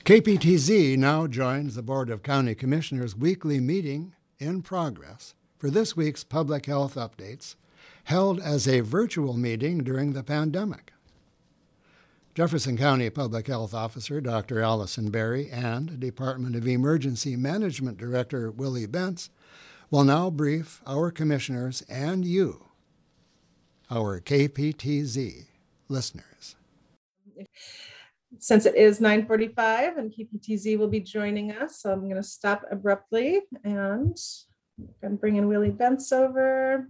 KPTZ now joins the Board of County Commissioners' weekly meeting in progress for this week's public health updates, held as a virtual meeting during the pandemic. Jefferson County Public Health Officer Dr. Allison Berry and Department of Emergency Management Director Willie Bentz will now brief our commissioners and you, our KPTZ listeners. Since it is 9:45 and KPTZ will be joining us, so I'm going to stop abruptly and I'm bringing Willie Bentz over.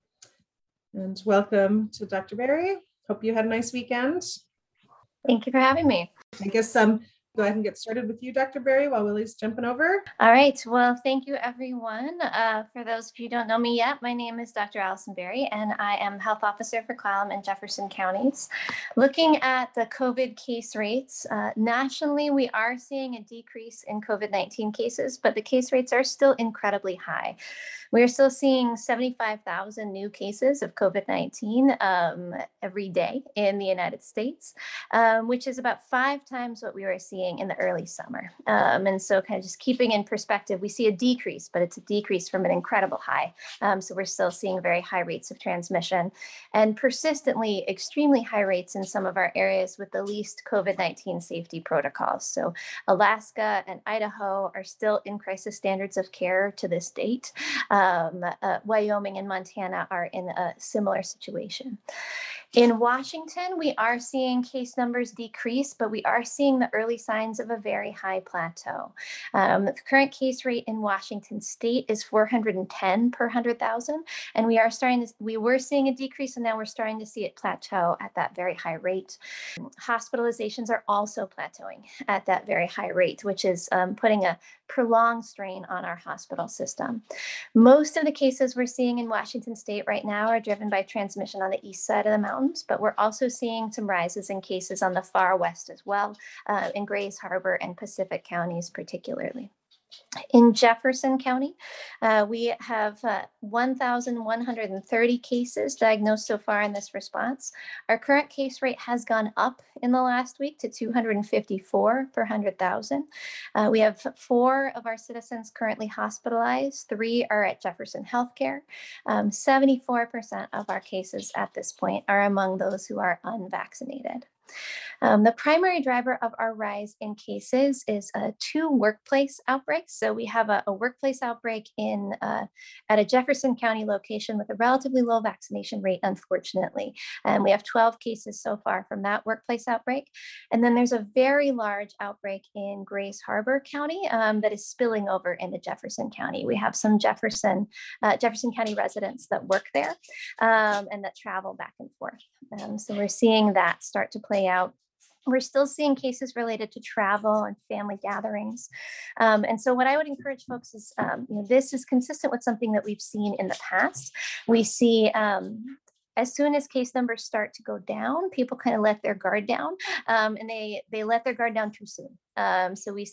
And welcome to Dr. Berry. Hope you had a nice weekend. Thank you for having me. I guess go ahead and get started with you, Dr. Berry, while Willie's jumping over. All right. Well, thank you, everyone. For those of you who don't know me yet, my name is Dr. Allison Berry, and I am Health Officer for Clallam and Jefferson counties. Looking at the COVID case rates, nationally, we are seeing a decrease in COVID-19 cases, but the case rates are still incredibly high. We are still seeing 75,000 new cases of COVID-19 every day in the United States, which is about 5 times what we were seeing in the early summer. And so kind of just keeping in perspective, we see a decrease, but it's a decrease from an incredible high. So we're still seeing very high rates of transmission and persistently extremely high rates in some of our areas with the least COVID-19 safety protocols. So Alaska and Idaho are still in crisis standards of care to this date. Wyoming and Montana are in a similar situation. In Washington, we are seeing case numbers decrease, but we are seeing the early signs of a very high plateau. The current case rate in Washington state is 410 per 100,000, and we were seeing a decrease, and now we're starting to see it plateau at that very high rate. Hospitalizations are also plateauing at that very high rate, which is putting a prolonged strain on our hospital system. Most of the cases we're seeing in Washington state right now are driven by transmission on the east side of the mountains, but we're also seeing some rises in cases on the far west as well, in Grays Harbor and Pacific counties particularly. In Jefferson County, we have 1,130 cases diagnosed so far in this response. Our current case rate has gone up in the last week to 254 per 100,000. We have 4 of our citizens currently hospitalized. 3 are at Jefferson Healthcare. 74% of our cases at this point are among those who are unvaccinated. The primary driver of our rise in cases is 2 workplace outbreaks. So we have a workplace outbreak at a Jefferson County location with a relatively low vaccination rate, unfortunately. And we have 12 cases so far from that workplace outbreak. And then there's a very large outbreak in Grays Harbor County that is spilling over into Jefferson County. We have some Jefferson County residents that work there and that travel back and forth. So we're seeing that start to play out. We're still seeing cases related to travel and family gatherings. And so what I would encourage folks is, this is consistent with something that we've seen in the past. We see as soon as case numbers start to go down, people kind of let their guard down, and they let their guard down too soon. So we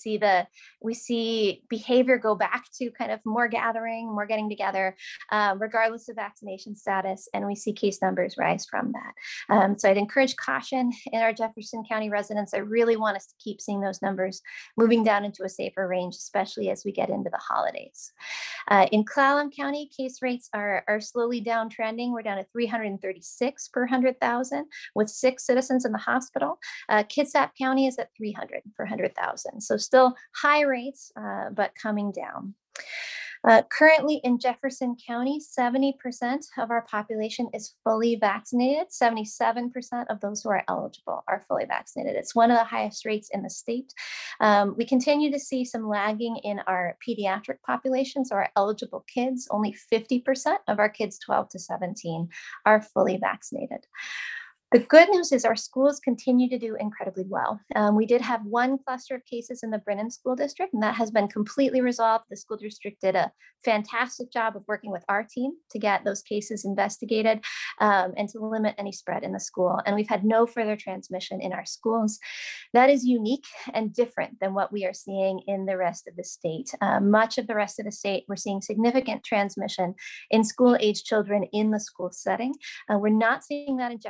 see behavior go back to kind of more gathering, more getting together, regardless of vaccination status, and we see case numbers rise from that. So I'd encourage caution in our Jefferson County residents. I really want us to keep seeing those numbers moving down into a safer range, especially as we get into the holidays. In Clallam County, case rates are slowly downtrending. We're down to 336 per 100,000 with 6 citizens in the hospital. Kitsap County is at 300 per 100,000. So still high rates, but coming down. Currently in Jefferson County, 70% of our population is fully vaccinated. 77% of those who are eligible are fully vaccinated. It's one of the highest rates in the state. We continue to see some lagging in our pediatric population. So our eligible kids, only 50% of our kids 12 to 17 are fully vaccinated. The good news is our schools continue to do incredibly well. We did have 1 cluster of cases in the Brennan School District, and that has been completely resolved. The school district did a fantastic job of working with our team to get those cases investigated and to limit any spread in the school. And we've had no further transmission in our schools. That is unique and different than what we are seeing in the rest of the state. Much of the rest of the state, we're seeing significant transmission in school-age children in the school setting. We're not seeing that in Jefferson, where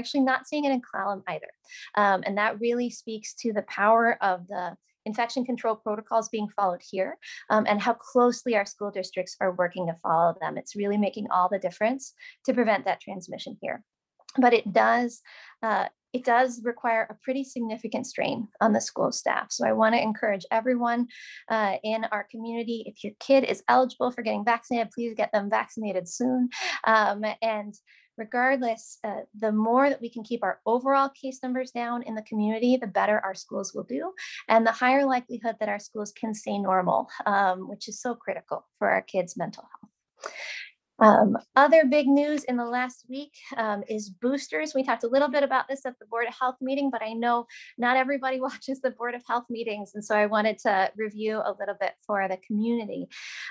actually not seeing it in Clallam either. And that really speaks to the power of the infection control protocols being followed here, and how closely our school districts are working to follow them. It's really making all the difference to prevent that transmission here. But it does require a pretty significant strain on the school staff. So I want to encourage everyone in our community, if your kid is eligible for getting vaccinated, please get them vaccinated soon. And regardless, the more that we can keep our overall case numbers down in the community, the better our schools will do, and the higher likelihood that our schools can stay normal, which is so critical for our kids' mental health. Other big news in the last week is boosters. We talked a little bit about this at the Board of Health meeting, but I know not everybody watches the Board of Health meetings, and so I wanted to review a little bit for the community.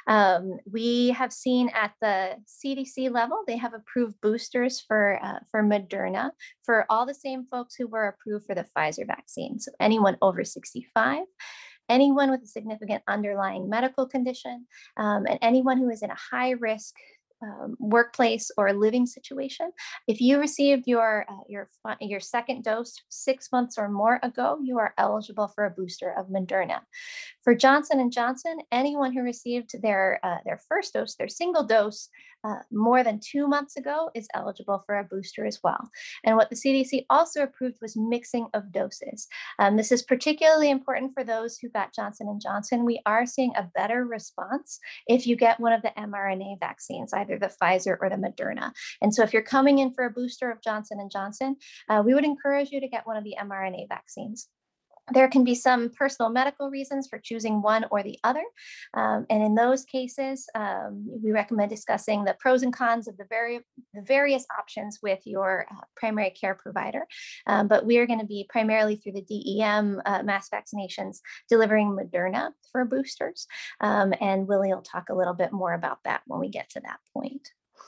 We have seen at the CDC level, they have approved boosters for Moderna for all the same folks who were approved for the Pfizer vaccine. So anyone over 65, anyone with a significant underlying medical condition, and anyone who is in a high risk workplace or living situation. If you received your second dose 6 months or more ago, you are eligible for a booster of Moderna. For Johnson & Johnson, anyone who received their first dose, their single dose, more than 2 months ago is eligible for a booster as well. And what the CDC also approved was mixing of doses. This is particularly important for those who got Johnson & Johnson. We are seeing a better response if you get one of the mRNA vaccines, either the Pfizer or the Moderna. And so if you're coming in for a booster of Johnson & Johnson, we would encourage you to get one of the mRNA vaccines. There can be some personal medical reasons for choosing one or the other. And in those cases, we recommend discussing the pros and cons of the various options with your primary care provider. But we are going to be primarily through the DEM mass vaccinations delivering Moderna for boosters. And Willie will talk a little bit more about that when we get to that point.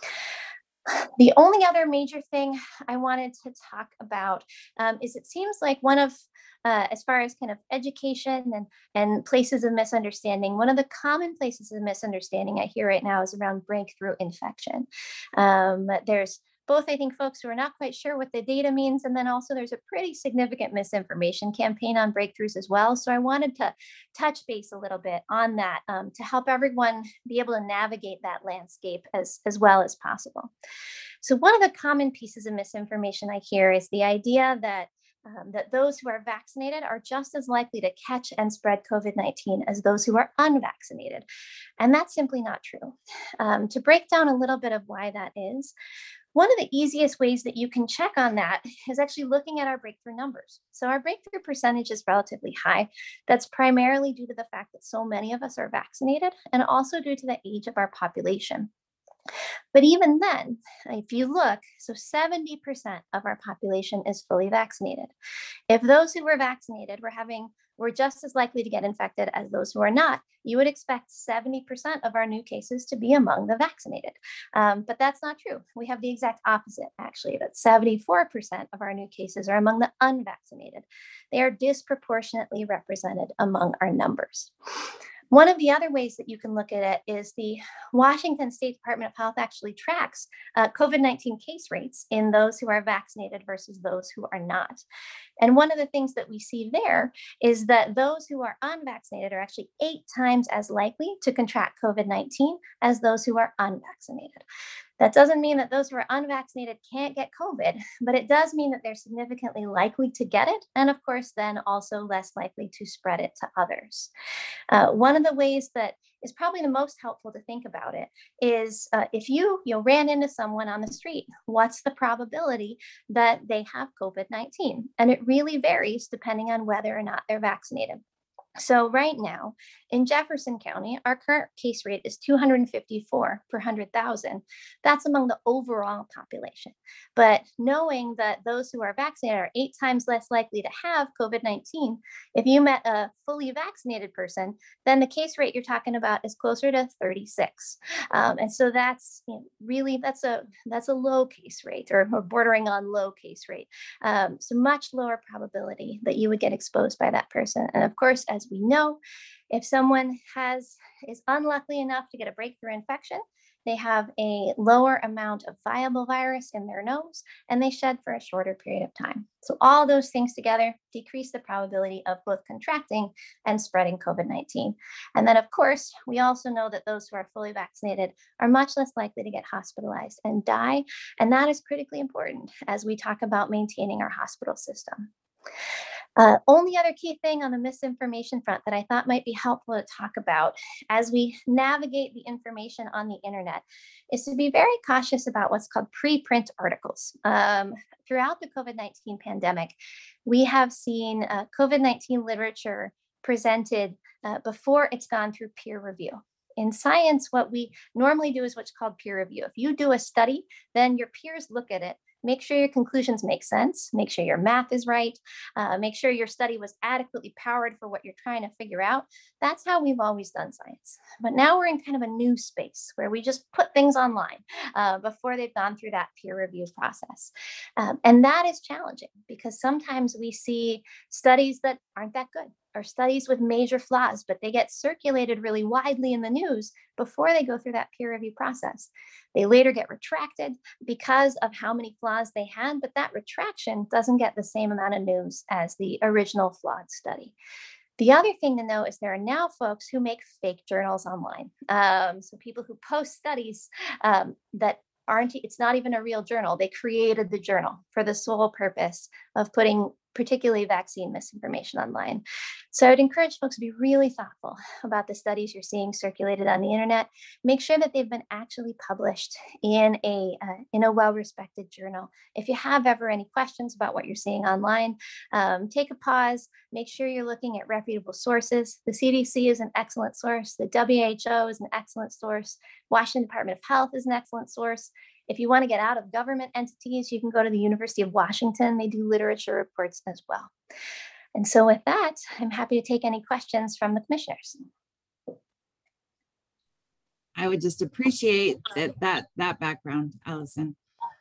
The only other major thing I wanted to talk about is it seems like one of, as far as kind of education and places of misunderstanding, one of the common places of misunderstanding I hear right now is around breakthrough infection. There's both, I think, folks who are not quite sure what the data means, and then also there's a pretty significant misinformation campaign on breakthroughs as well. So I wanted to touch base a little bit on that to help everyone be able to navigate that landscape as well as possible. So one of the common pieces of misinformation I hear is the idea that those who are vaccinated are just as likely to catch and spread COVID-19 as those who are unvaccinated. And that's simply not true. To break down a little bit of why that is, one of the easiest ways that you can check on that is actually looking at our breakthrough numbers. So our breakthrough percentage is relatively high. That's primarily due to the fact that so many of us are vaccinated and also due to the age of our population. But even then, if you look, so 70% of our population is fully vaccinated. If those who were vaccinated were just as likely to get infected as those who are not, you would expect 70% of our new cases to be among the vaccinated. But that's not true. We have the exact opposite, actually, that 74% of our new cases are among the unvaccinated. They are disproportionately represented among our numbers. One of the other ways that you can look at it is the Washington State Department of Health actually tracks COVID-19 case rates in those who are vaccinated versus those who are not. And one of the things that we see there is that those who are unvaccinated are actually 8 times as likely to contract COVID-19 as those who are unvaccinated. That doesn't mean that those who are unvaccinated can't get COVID, but it does mean that they're significantly likely to get it, and of course, then also less likely to spread it to others. One of the ways that is probably the most helpful to think about it is if you ran into someone on the street, what's the probability that they have COVID-19? And it really varies depending on whether or not they're vaccinated. So right now in Jefferson County, our current case rate is 254 per 100,000. That's among the overall population. But knowing that those who are vaccinated are 8 times less likely to have COVID-19, if you met a fully vaccinated person, then the case rate you're talking about is closer to 36. And so that's that's a low case rate or bordering on low case rate. So much lower probability that you would get exposed by that person. And of course, as we know, if someone is unlucky enough to get a breakthrough infection, they have a lower amount of viable virus in their nose, and they shed for a shorter period of time. So all those things together decrease the probability of both contracting and spreading COVID-19. And then, of course, we also know that those who are fully vaccinated are much less likely to get hospitalized and die. And that is critically important as we talk about maintaining our hospital system. Only other key thing on the misinformation front that I thought might be helpful to talk about as we navigate the information on the internet is to be very cautious about what's called preprint articles. Throughout the COVID-19 pandemic, we have seen COVID-19 literature presented before it's gone through peer review. In science, what we normally do is what's called peer review. If you do a study, then your peers look at it, make sure your conclusions make sense, make sure your math is right, make sure your study was adequately powered for what you're trying to figure out. That's how we've always done science. But now we're in kind of a new space where we just put things online before they've gone through that peer review process. And that is challenging because sometimes we see studies that aren't that good, or studies with major flaws, but they get circulated really widely in the news before they go through that peer review process. They later get retracted because of how many flaws they had, but that retraction doesn't get the same amount of news as the original flawed study. The other thing to know is there are now folks who make fake journals online. So people who post studies that aren't, it's not even a real journal. They created the journal for the sole purpose of putting particularly vaccine misinformation online. So I would encourage folks to be really thoughtful about the studies you're seeing circulated on the internet. Make sure that they've been actually published in a well-respected journal. If you have ever any questions about what you're seeing online, take a pause, make sure you're looking at reputable sources. The CDC is an excellent source. The WHO is an excellent source. Washington Department of Health is an excellent source. If you want to get out of government entities, you can go to the University of Washington. They do literature reports as well. And so with that, I'm happy to take any questions from the commissioners. I would just appreciate that background, Allison.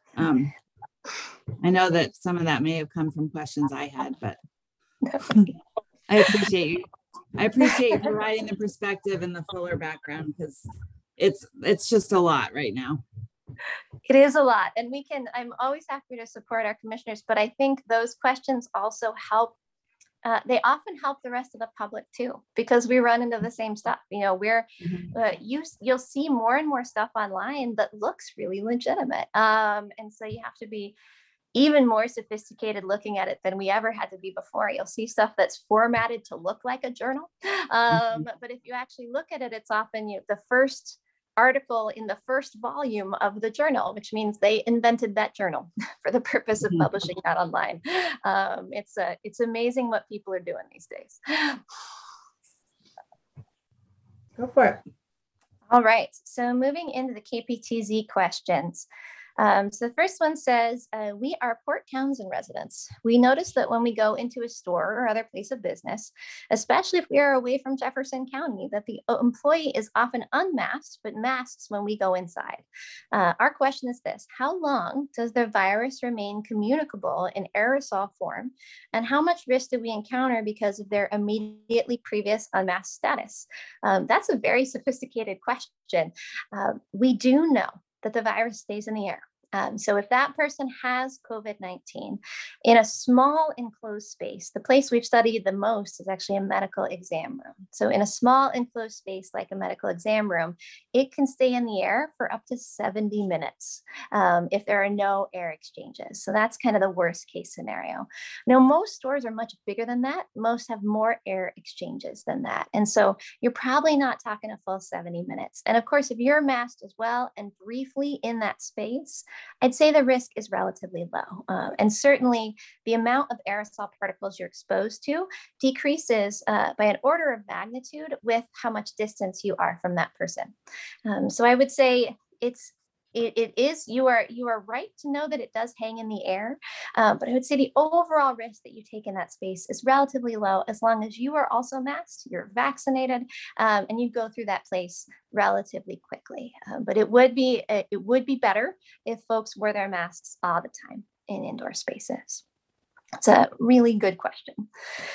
I know that some of that may have come from questions I had, but I appreciate you. I appreciate you providing the perspective and the fuller background because it's just a lot right now. It is a lot, and I'm always happy to support our commissioners, but I think those questions also help. They often help the rest of the public too, because we run into the same stuff. You know, you'll see more and more stuff online that looks really legitimate. And so you have to be even more sophisticated looking at it than we ever had to be before. You'll see stuff that's formatted to look like a journal. But if you actually look at it, it's often the first article in the first volume of the journal, which means they invented that journal for the purpose of publishing that online. It's amazing what people are doing these days. Go for it. All right, so moving into the KPTZ questions. So the first one says, we are Port Townsend residents. We notice that when we go into a store or other place of business, especially if we are away from Jefferson County, that the employee is often unmasked, but masks when we go inside. Our question is this: how long does the virus remain communicable in aerosol form? And how much risk do we encounter because of their immediately previous unmasked status? That's a very sophisticated question. We do know that the virus stays in the air. So if that person has COVID-19 in a small enclosed space, the place we've studied the most is actually a medical exam room. So in a small enclosed space like a medical exam room, it can stay in the air for up to 70 minutes if there are no air exchanges. So that's kind of the worst case scenario. Now, most stores are much bigger than that. Most have more air exchanges than that. And so you're probably not talking a full 70 minutes. And of course, if you're masked as well and briefly in that space, I'd say the risk is relatively low. And certainly the amount of aerosol particles you're exposed to decreases by an order of magnitude with how much distance you are from that person. So I would say you are right to know that it does hang in the air, but I would say the overall risk that you take in that space is relatively low as long as you are also masked, you're vaccinated, and you go through that place relatively quickly. But it would be better if folks wore their masks all the time in indoor spaces. It's a really good question.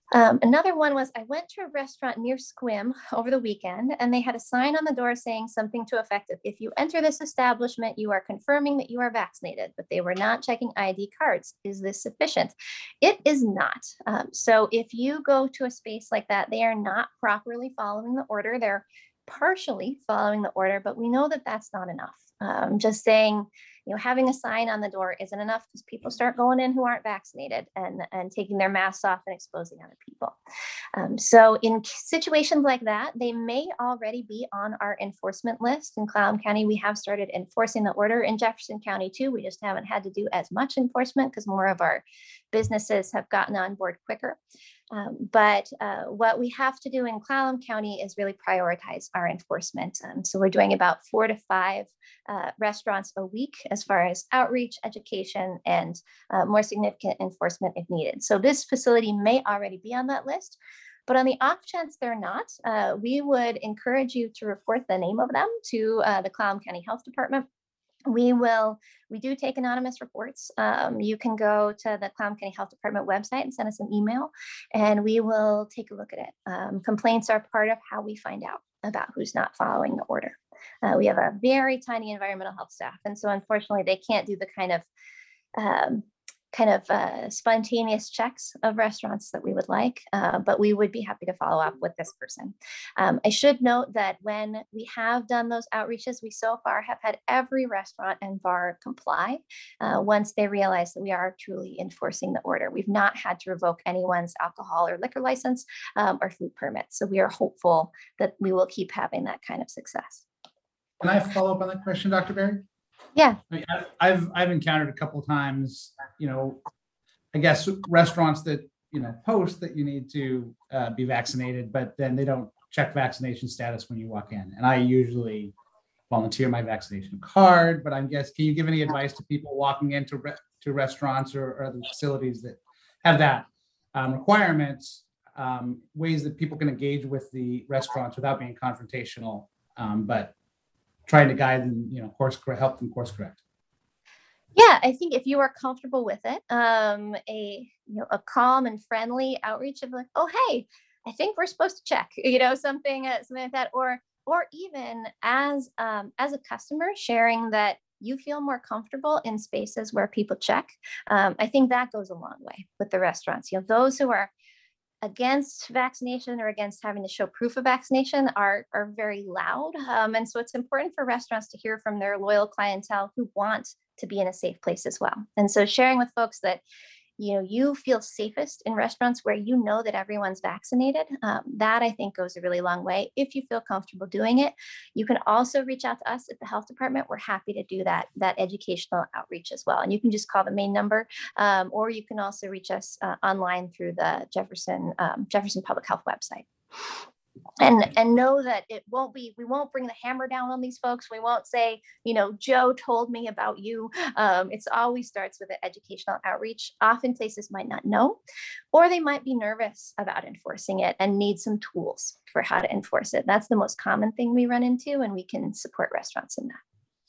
Another one was I went to a restaurant near Squim over the weekend, and they had a sign on the door saying something to effect of, if you enter this establishment, you are confirming that you are vaccinated, but they were not checking ID cards. Is this sufficient? It is not. So if you go to a space like that, they are not properly following the order. They're partially following the order, but we know that that's not enough. Just saying, having a sign on the door isn't enough, because people start going in who aren't vaccinated and taking their masks off and exposing other people. So in situations like that, they may already be on our enforcement list. In Clallam County, we have started enforcing the order. In Jefferson County too, we just haven't had to do as much enforcement because more of our businesses have gotten on board quicker. But what we have to do in Clallam County is really prioritize our enforcement. So we're doing about 4 to 5 restaurants a week as far as outreach, education, and more significant enforcement if needed. So this facility may already be on that list. But on the off chance they're not, we would encourage you to report the name of them to the Clallam County Health Department. We do take anonymous reports. You can go to the Clallam County Health Department website and send us an email, and we will take a look at it. Complaints are part of how we find out about who's not following the order. We have a very tiny environmental health staff, and so unfortunately they can't do the kind of spontaneous checks of restaurants that we would like, but we would be happy to follow up with this person. I should note that when we have done those outreaches, we so far have had every restaurant and bar comply once they realize that we are truly enforcing the order. We've not had to revoke anyone's alcohol or liquor license or food permit. So we are hopeful that we will keep having that kind of success. Can I follow up on that question, Dr. Berry? Yeah. I mean, I've encountered a couple of times, I guess restaurants that, post that you need to be vaccinated, but then they don't check vaccination status when you walk in. And I usually volunteer my vaccination card, but can you give any advice to people walking into to restaurants or other facilities that have that requirements, ways that people can engage with the restaurants without being confrontational, but trying to guide them, help them course correct? Yeah, I think if you are comfortable with it, a calm and friendly outreach of like, oh, hey, I think we're supposed to check, something like that, or even as a customer sharing that you feel more comfortable in spaces where people check. I think that goes a long way with the restaurants. Those who are against vaccination or against having to show proof of vaccination are very loud. And so it's important for restaurants to hear from their loyal clientele who want to be in a safe place as well. And so sharing with folks that, you feel safest in restaurants where that everyone's vaccinated, that I think goes a really long way. If you feel comfortable doing it, you can also reach out to us at the health department. We're happy to do that educational outreach as well. And you can just call the main number, or you can also reach us online through the Jefferson Public Health website. And know that we won't bring the hammer down on these folks. We won't say, Joe told me about you. It's always starts with an educational outreach. Often places might not know, or they might be nervous about enforcing it and need some tools for how to enforce it. That's the most common thing we run into, and we can support restaurants in that.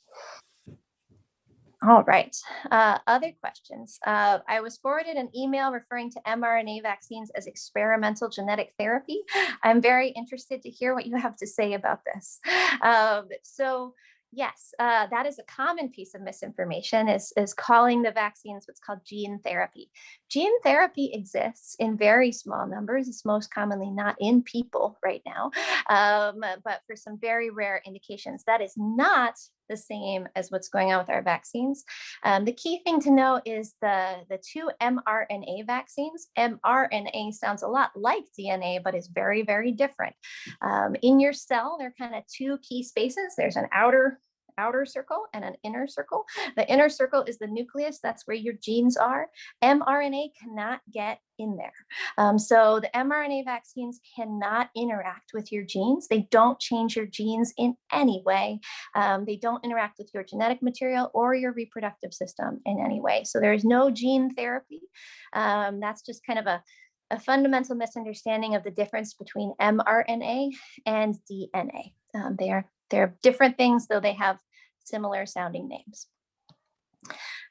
All right. Other questions. I was forwarded an email referring to mRNA vaccines as experimental genetic therapy. I'm very interested to hear what you have to say about this. So yes, that is a common piece of misinformation, is calling the vaccines what's called gene therapy. Gene therapy exists in very small numbers. It's most commonly not in people right now, but for some very rare indications. That is not the same as what's going on with our vaccines. The key thing to know is the 2 mRNA vaccines. mRNA sounds a lot like DNA, but is very, very different. In your cell, there are kind of 2 key spaces. There's an outer circle and an inner circle. The inner circle is the nucleus. That's where your genes are. mRNA cannot get in there. So the mRNA vaccines cannot interact with your genes. They don't change your genes in any way. They don't interact with your genetic material or your reproductive system in any way. So there is no gene therapy. That's just kind of a fundamental misunderstanding of the difference between mRNA and DNA. They're different things, though they have similar sounding names.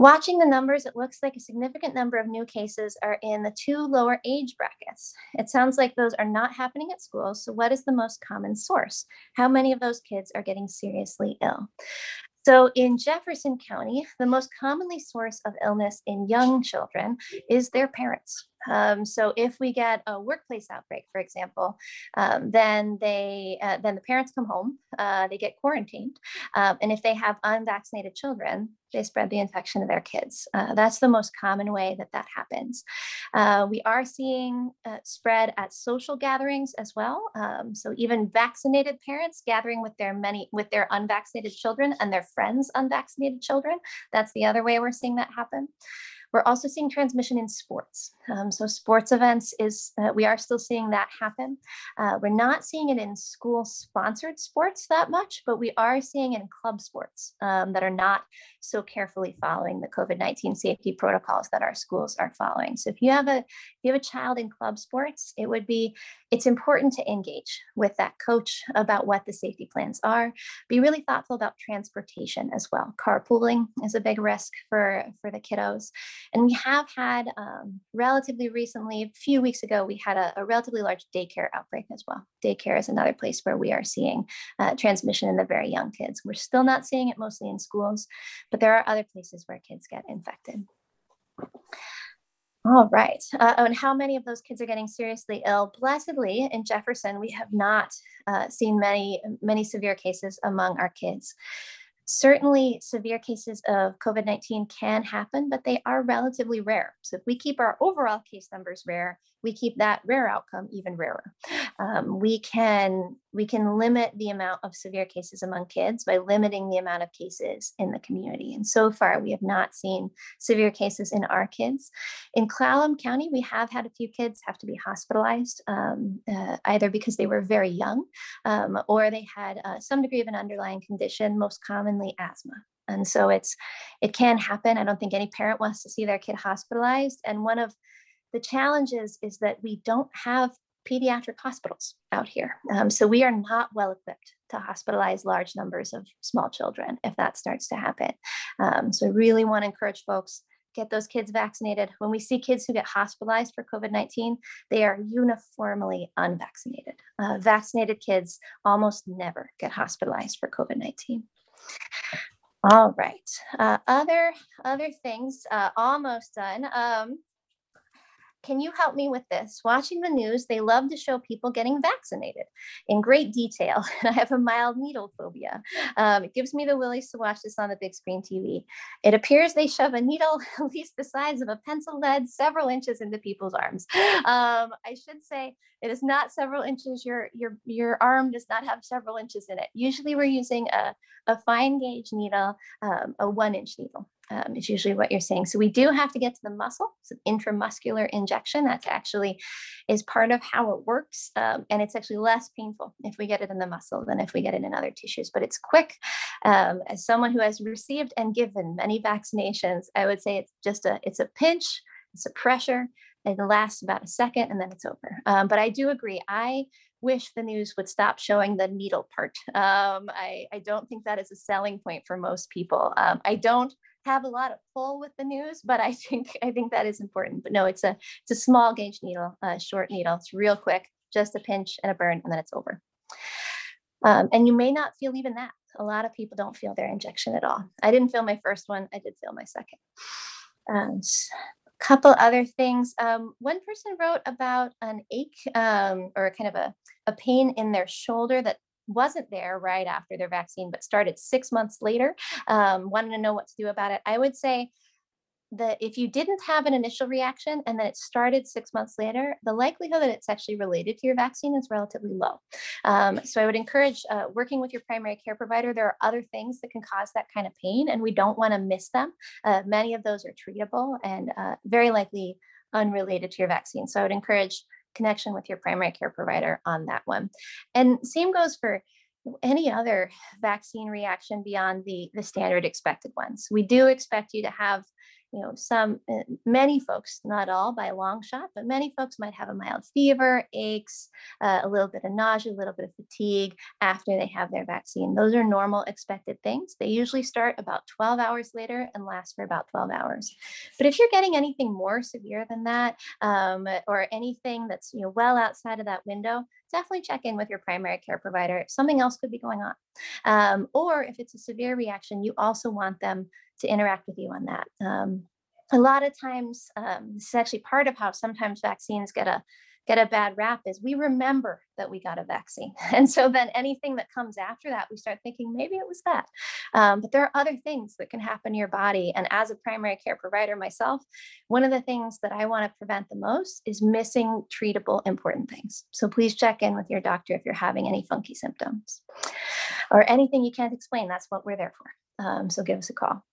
Watching the numbers, it looks like a significant number of new cases are in the 2 lower age brackets. It sounds like those are not happening at schools. So what is the most common source? How many of those kids are getting seriously ill? So in Jefferson County, the most commonly source of illness in young children is their parents. So if we get a workplace outbreak, for example, then the parents come home, they get quarantined, and if they have unvaccinated children, they spread the infection to their kids. That's the most common way that happens. We are seeing spread at social gatherings as well. So even vaccinated parents gathering with their unvaccinated children and their friends' unvaccinated children. That's the other way we're seeing that happen. We're also seeing transmission in sports. So sports events we are still seeing that happen. We're not seeing it in school-sponsored sports that much, but we are seeing it in club sports that are not so carefully following the COVID-19 safety protocols that our schools are following. So if you have a child in club sports, it's important to engage with that coach about what the safety plans are. Be really thoughtful about transportation as well. Carpooling is a big risk for the kiddos. And we have had relatively recently, a few weeks ago, we had a relatively large daycare outbreak as well. Daycare is another place where we are seeing transmission in the very young kids. We're still not seeing it mostly in schools, but there are other places where kids get infected. All right. And how many of those kids are getting seriously ill? Blessedly, in Jefferson, we have not seen many severe cases among our kids. Certainly, severe cases of COVID-19 can happen, but they are relatively rare. So if we keep our overall case numbers rare, we keep that rare outcome even rarer. We can limit the amount of severe cases among kids by limiting the amount of cases in the community. And so far, we have not seen severe cases in our kids. In Clallam County, we have had a few kids have to be hospitalized, either because they were very young or they had some degree of an underlying condition, most commonly asthma. And so it can happen. I don't think any parent wants to see their kid hospitalized. And one of the challenges is that we don't have pediatric hospitals out here. So we are not well equipped to hospitalize large numbers of small children if that starts to happen. So I really want to encourage folks, get those kids vaccinated. When we see kids who get hospitalized for COVID-19, they are uniformly unvaccinated. Vaccinated kids almost never get hospitalized for COVID-19. All right. Other things, almost done. Can you help me with this? Watching the news, they love to show people getting vaccinated in great detail. I have a mild needle phobia. It gives me the willies to watch this on the big screen TV. It appears they shove a needle at least the size of a pencil lead several inches into people's arms. I should say it is not several inches. Your arm does not have several inches in it. Usually we're using a fine gauge needle, a 1-inch needle. Is usually what you're saying. So we do have to get to the muscle. It's an intramuscular injection. That actually is part of how it works. And it's actually less painful if we get it in the muscle than if we get it in other tissues, but it's quick. As someone who has received and given many vaccinations, I would say it's a pinch, it's a pressure. It lasts about a second and then it's over. But I do agree. I wish the news would stop showing the needle part. I don't think that is a selling point for most people. I don't have a lot of pull with the news, but I think that is important. But no, it's a small gauge needle, a short needle. It's real quick, just a pinch and a burn, and then it's over. And you may not feel even that. A lot of people don't feel their injection at all. I didn't feel my first one. I did feel my second. Couple other things. One person wrote about an ache or kind of a pain in their shoulder that wasn't there right after their vaccine, but started 6 months later. Wanted to know what to do about it. I would say that if you didn't have an initial reaction and then it started 6 months later, the likelihood that it's actually related to your vaccine is relatively low. So I would encourage working with your primary care provider. There are other things that can cause that kind of pain, and we don't want to miss them. Many of those are treatable and very likely unrelated to your vaccine. So I would encourage connection with your primary care provider on that one. And same goes for any other vaccine reaction beyond the standard expected ones. We do expect you to have many folks, not all by a long shot, but many folks might have a mild fever, aches, a little bit of nausea, a little bit of fatigue after they have their vaccine. Those are normal expected things. They usually start about 12 hours later and last for about 12 hours. But if you're getting anything more severe than that, or anything that's well outside of that window, definitely check in with your primary care provider. Something else could be going on. Or if it's a severe reaction, you also want them to interact with you on that. A lot of times, this is actually part of how sometimes vaccines get a bad rap, is we remember that we got a vaccine. And so then anything that comes after that, we start thinking maybe it was that. But there are other things that can happen to your body. And as a primary care provider myself, one of the things that I want to prevent the most is missing treatable important things. So please check in with your doctor if you're having any funky symptoms or anything you can't explain. That's what we're there for. So give us a call.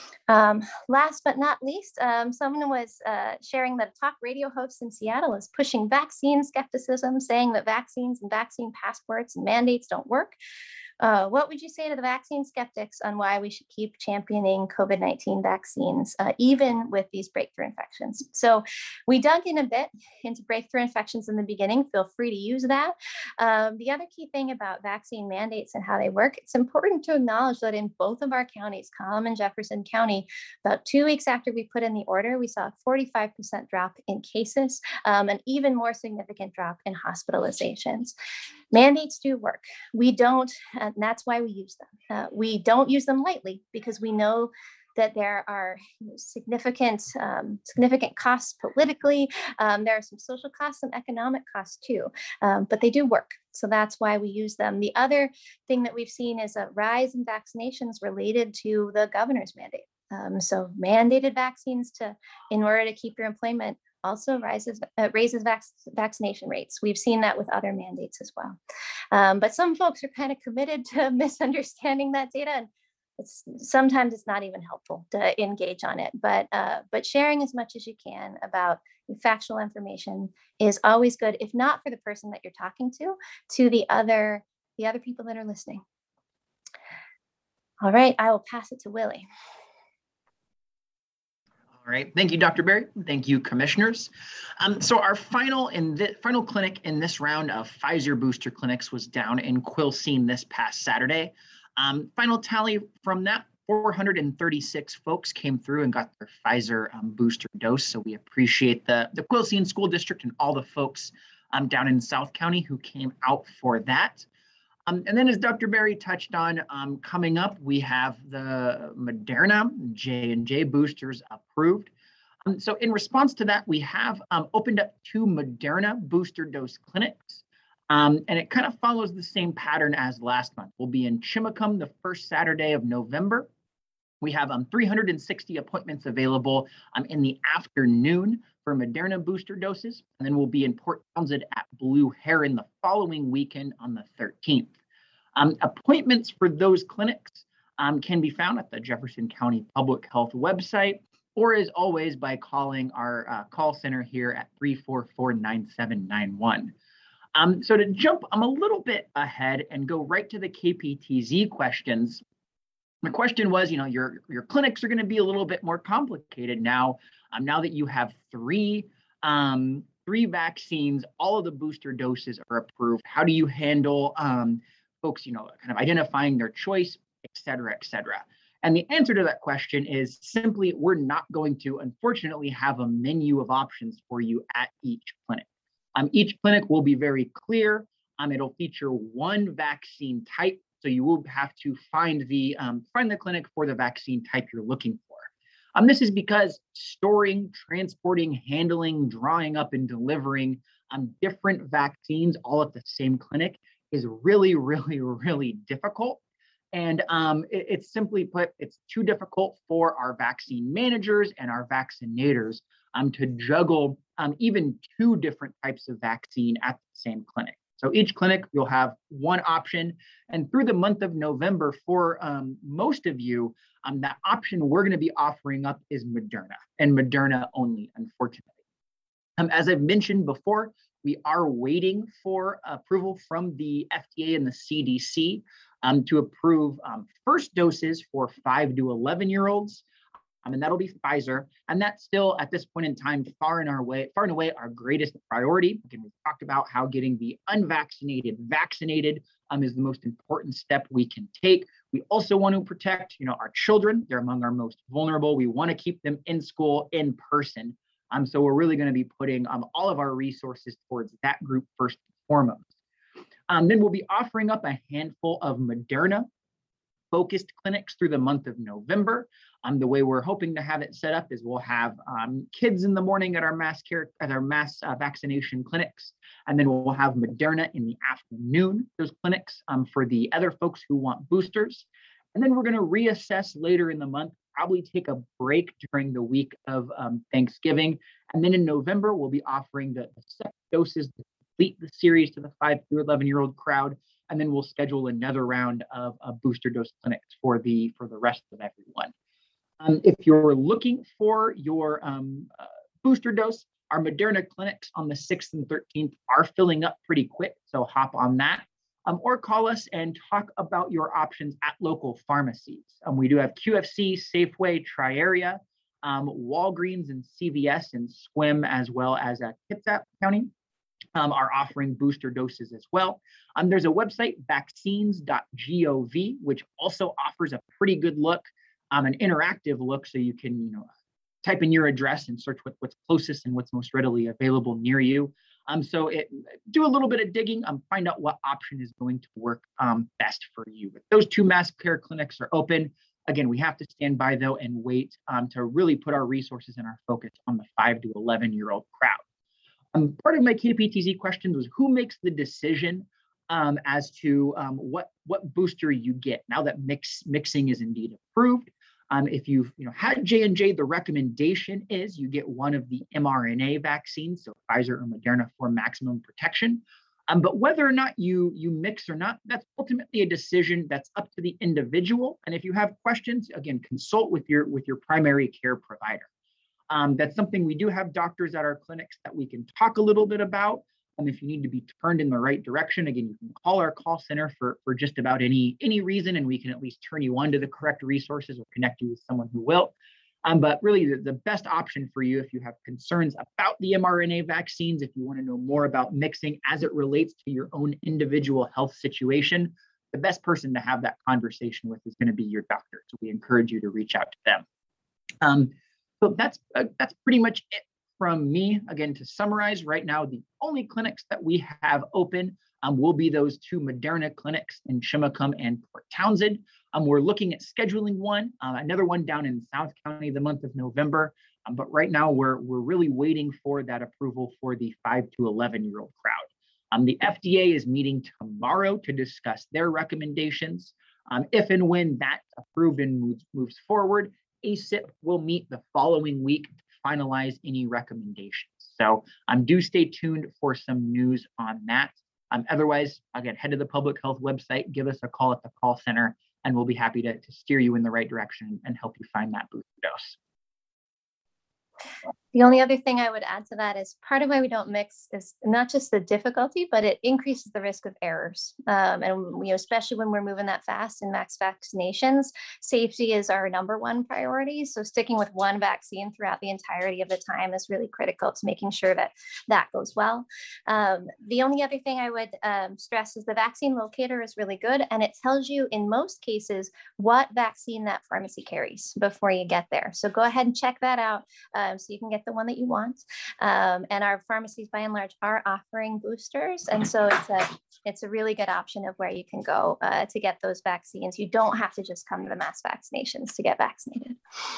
Last but not least, someone was sharing that a talk radio host in Seattle is pushing vaccine skepticism, saying that vaccines and vaccine passports and mandates don't work. What would you say to the vaccine skeptics on why we should keep championing COVID-19 vaccines, even with these breakthrough infections? So we dug in a bit into breakthrough infections in the beginning. Feel free to use that. The other key thing about vaccine mandates and how they work, it's important to acknowledge that in both of our counties, Colum and Jefferson County, about 2 weeks after we put in the order, we saw a 45% drop in cases, an even more significant drop in hospitalizations. Mandates do work. We don't, and that's why we use them. We don't use them lightly because we know that there are significant costs politically. There are some social costs and economic costs too, but they do work. So that's why we use them. The other thing that we've seen is a rise in vaccinations related to the governor's mandate. So mandated vaccines in order to keep your employment also raises vaccination rates. We've seen that with other mandates as well. But some folks are kind of committed to misunderstanding that data, and sometimes it's not even helpful to engage on it. But sharing as much as you can about factual information is always good, if not for the person that you're talking to the other people that are listening. All right, I will pass it to Willie. All right, thank you, Dr. Berry. Thank you, commissioners. So our final clinic in this round of Pfizer booster clinics was down in Quilcene this past Saturday. Final tally from that, 436 folks came through and got their Pfizer booster dose. So we appreciate the Quilcene School District and all the folks down in South County who came out for that. And then as Dr. Berry touched on, coming up, we have the Moderna J&J boosters approved. So in response to that, we have opened up 2 Moderna booster dose clinics. And it kind of follows the same pattern as last month. We'll be in Chimacum the first Saturday of November. We have 360 appointments available in the afternoon for Moderna booster doses. And then we'll be in Port Townsend at Blue Heron the following weekend on the 13th. Appointments for those clinics can be found at the Jefferson County Public Health website, or as always by calling our call center here at 344-9791. So to jump a little bit ahead and go right to the KPTZ questions. The question was, your clinics are going to be a little bit more complicated now. Now that you have three vaccines, all of the booster doses are approved. How do you handle folks, kind of identifying their choice, et cetera, et cetera? And the answer to that question is simply, we're not going to, unfortunately, have a menu of options for you at each clinic. Each clinic will be very clear. It'll feature one vaccine type, so you will have to find the clinic for the vaccine type you're looking for. This is because storing, transporting, handling, drawing up, and delivering different vaccines all at the same clinic is really, really, really difficult. And it's simply put, it's too difficult for our vaccine managers and our vaccinators to juggle even 2 different types of vaccine at the same clinic. So each clinic, you'll have one option. And through the month of November, for most of you, that option we're going to be offering up is Moderna, and Moderna only, unfortunately. As I've mentioned before, we are waiting for approval from the FDA and the CDC to approve first doses for 5 to 11-year-olds. and that'll be Pfizer. And that's still at this point in time, far and away our greatest priority. Again, we've talked about how getting the unvaccinated vaccinated is the most important step we can take. We also want to protect, our children. They're among our most vulnerable. We want to keep them in school in person. So we're really going to be putting all of our resources towards that group first and foremost. Then we'll be offering up a handful of Moderna focused clinics through the month of November. The way we're hoping to have it set up is we'll have kids in the morning at our mass vaccination clinics, and then we'll have Moderna in the afternoon, those clinics for the other folks who want boosters. And then we're going to reassess later in the month, probably take a break during the week of Thanksgiving. And then in November, we'll be offering the second doses to complete the series to the 5 through 11-year-old crowd. And then we'll schedule another round of booster dose clinics for the rest of everyone. If you're looking for your booster dose, our Moderna clinics on the 6th and 13th are filling up pretty quick, so hop on that. Or call us and talk about your options at local pharmacies. We do have QFC, Safeway, Tri-Area, Walgreens and CVS and Sequim, as well as Kitsap County are offering booster doses as well. There's a website, vaccines.gov, which also offers a pretty good look, an interactive look, so you can type in your address and search what's closest and what's most readily available near you. So do a little bit of digging, find out what option is going to work best for you. But those 2 mass care clinics are open. Again, we have to stand by though and wait to really put our resources and our focus on the 5 to 11-year-old crowd. Part of my KPTZ question was who makes the decision as to what booster you get now that mixing is indeed approved. If you've had J&J, the recommendation is you get one of the mRNA vaccines, so Pfizer or Moderna, for maximum protection. But whether or not you mix or not, that's ultimately a decision that's up to the individual. And if you have questions, again, consult with your primary care provider. That's something we do have doctors at our clinics that we can talk a little bit about. If you need to be turned in the right direction, again, you can call our call center for just about any reason, and we can at least turn you on to the correct resources or connect you with someone who will. But really, the best option for you if you have concerns about the mRNA vaccines, if you want to know more about mixing as it relates to your own individual health situation, the best person to have that conversation with is going to be your doctor. So we encourage you to reach out to them. So that's pretty much it from me. Again, to summarize, right now, the only clinics that we have open will be those 2 Moderna clinics in Chimacum and Port Townsend. We're looking at scheduling another one down in South County the month of November. But right now, we're really waiting for that approval for the 5 to 11-year-old crowd. The FDA is meeting tomorrow to discuss their recommendations. If and when that's approved and moves forward, ACIP will meet the following week to finalize any recommendations. So do stay tuned for some news on that. Otherwise, again, head to the public health website, give us a call at the call center, and we'll be happy to steer you in the right direction and help you find that booster dose. The only other thing I would add to that is part of why we don't mix is not just the difficulty, but it increases the risk of errors. And especially when we're moving that fast in max vaccinations, safety is our #1 priority. So sticking with one vaccine throughout the entirety of the time is really critical to making sure that that goes well. The only other thing I would stress is the vaccine locator is really good, and it tells you in most cases what vaccine that pharmacy carries before you get there. So go ahead and check that out so you can get the one that you want. And our pharmacies by and large are offering boosters. And so it's a really good option of where you can go to get those vaccines. You don't have to just come to the mass vaccinations to get vaccinated.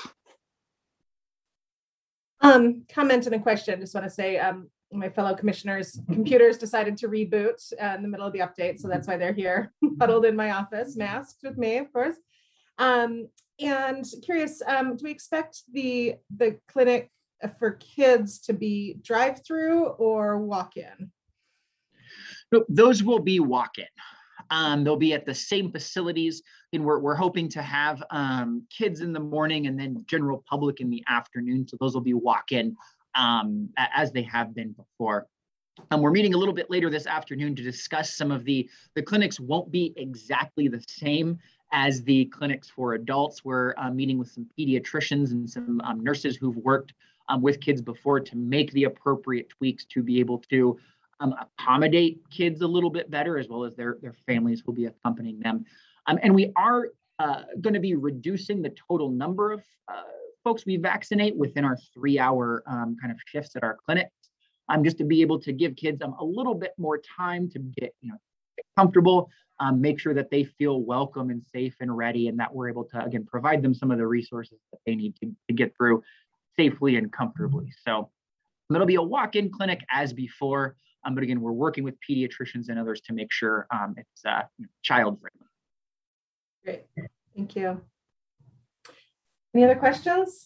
Comment and a question. Just want to say my fellow commissioners' computers decided to reboot in the middle of the update. So that's why they're here huddled in my office, masked with me, of course. And curious, do we expect the clinic for kids to be drive-through or walk-in? Those will be walk-in. They'll be at the same facilities, and we're hoping to have kids in the morning and then general public in the afternoon. So those will be walk-in as they have been before. We're meeting a little bit later this afternoon to discuss some of the clinics won't be exactly the same as the clinics for adults. We're meeting with some pediatricians and some nurses who've worked with kids before to make the appropriate tweaks to be able to accommodate kids a little bit better, as well as their families will be accompanying them. And we are going to be reducing the total number of folks we vaccinate within our 3-hour kind of shifts at our clinics, just to be able to give kids a little bit more time to get comfortable, make sure that they feel welcome and safe and ready, and that we're able to, again, provide them some of the resources that they need to get through safely and comfortably. So it'll be a walk-in clinic as before, but again, we're working with pediatricians and others to make sure it's child-friendly. Great, thank you. Any other questions?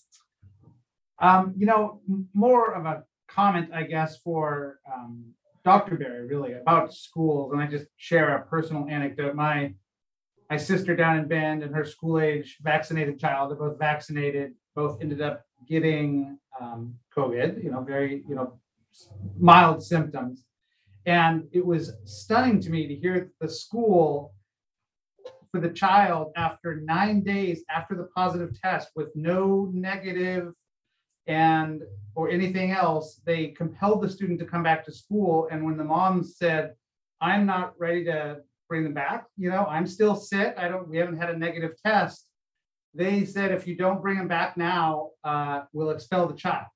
More of a comment, I guess, for Dr. Berry, really, about schools. And I just share a personal anecdote. My sister down in Bend and her school-age vaccinated child, they're both vaccinated, both ended up getting COVID, very, mild symptoms. And it was stunning to me to hear the school for the child after 9 days after the positive test with no negative or anything else, they compelled the student to come back to school. And when the mom said, I'm not ready to bring them back, I'm still sick, we haven't had a negative test, they said, if you don't bring them back now, we'll expel the child.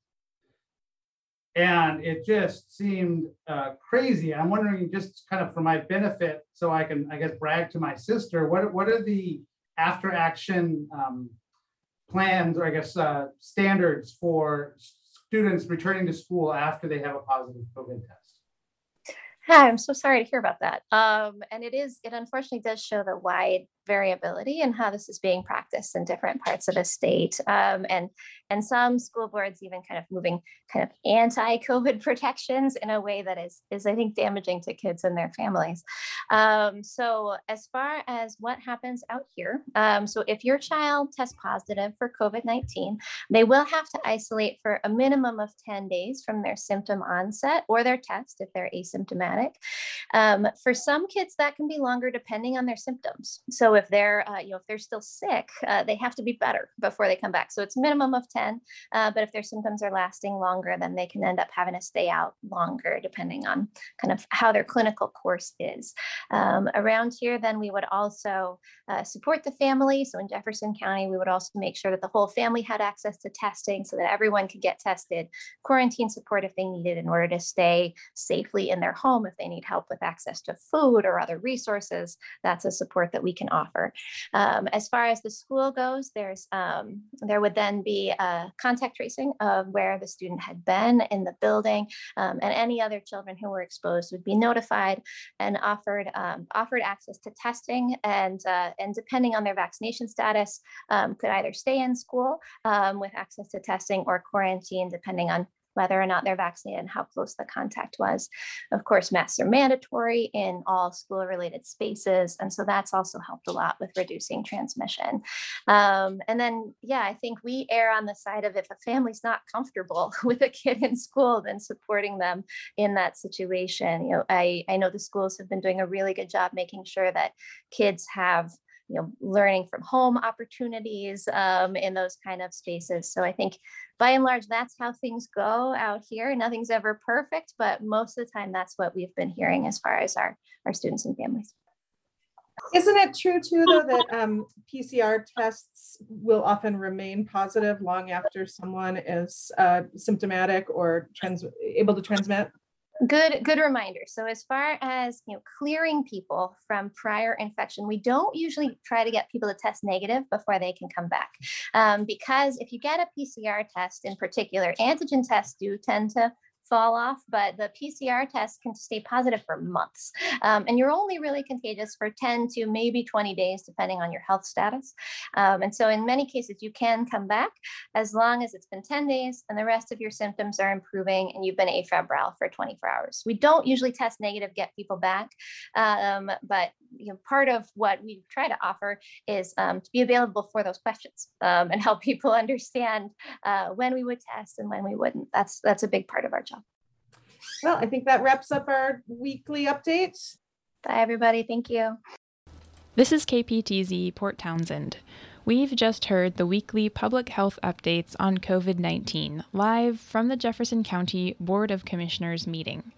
And it just seemed crazy. I'm wondering, just kind of for my benefit, so I can, I guess, brag to my sister, what are the after action plans, or I guess standards for students returning to school after they have a positive COVID test? Hi, I'm so sorry to hear about that. And it unfortunately does show the wide variability in how this is being practiced in different parts of the state. And some school boards even kind of moving kind of anti-COVID protections in a way that is I think damaging to kids and their families. So as far as what happens out here, so if your child tests positive for COVID-19, they will have to isolate for a minimum of 10 days from their symptom onset or their test if they're asymptomatic. For some kids, that can be longer depending on their symptoms. So if they're, if they're still sick, they have to be better before they come back. So it's minimum of 10, but if their symptoms are lasting longer, then they can end up having to stay out longer depending on kind of how their clinical course is. Around here, then we would also support the family. So in Jefferson County, we would also make sure that the whole family had access to testing so that everyone could get tested, quarantine support if they needed in order to stay safely in their home. If they need help with access to food or other resources, that's a support that we can offer. As far as the school goes, there would then be contact tracing of where the student had been in the building, and any other children who were exposed would be notified and offered access to testing, and depending on their vaccination status, could either stay in school with access to testing or quarantine, depending on whether or not they're vaccinated and how close the contact was. Of course, masks are mandatory in all school-related spaces, and so that's also helped a lot with reducing transmission. And then, I think we err on the side of, if a family's not comfortable with a kid in school, then supporting them in that situation. I know the schools have been doing a really good job making sure that kids have learning from home opportunities in those kind of spaces. So I think by and large, that's how things go out here. Nothing's ever perfect, but most of the time that's what we've been hearing as far as our students and families. Isn't it true too, though, that PCR tests will often remain positive long after someone is symptomatic or able to transmit? Good reminder. So as far as clearing people from prior infection, we don't usually try to get people to test negative before they can come back, because if you get a PCR test, in particular, antigen tests do tend to fall off, but the PCR test can stay positive for months. And you're only really contagious for 10 to maybe 20 days, depending on your health status. And so in many cases, you can come back as long as it's been 10 days and the rest of your symptoms are improving and you've been afebrile for 24 hours. We don't usually test negative, get people back. But part of what we try to offer is to be available for those questions and help people understand when we would test and when we wouldn't. That's a big part of our job. Well, I think that wraps up our weekly update. Bye, everybody. Thank you. This is KPTZ Port Townsend. We've just heard the weekly public health updates on COVID-19 live from the Jefferson County Board of Commissioners meeting.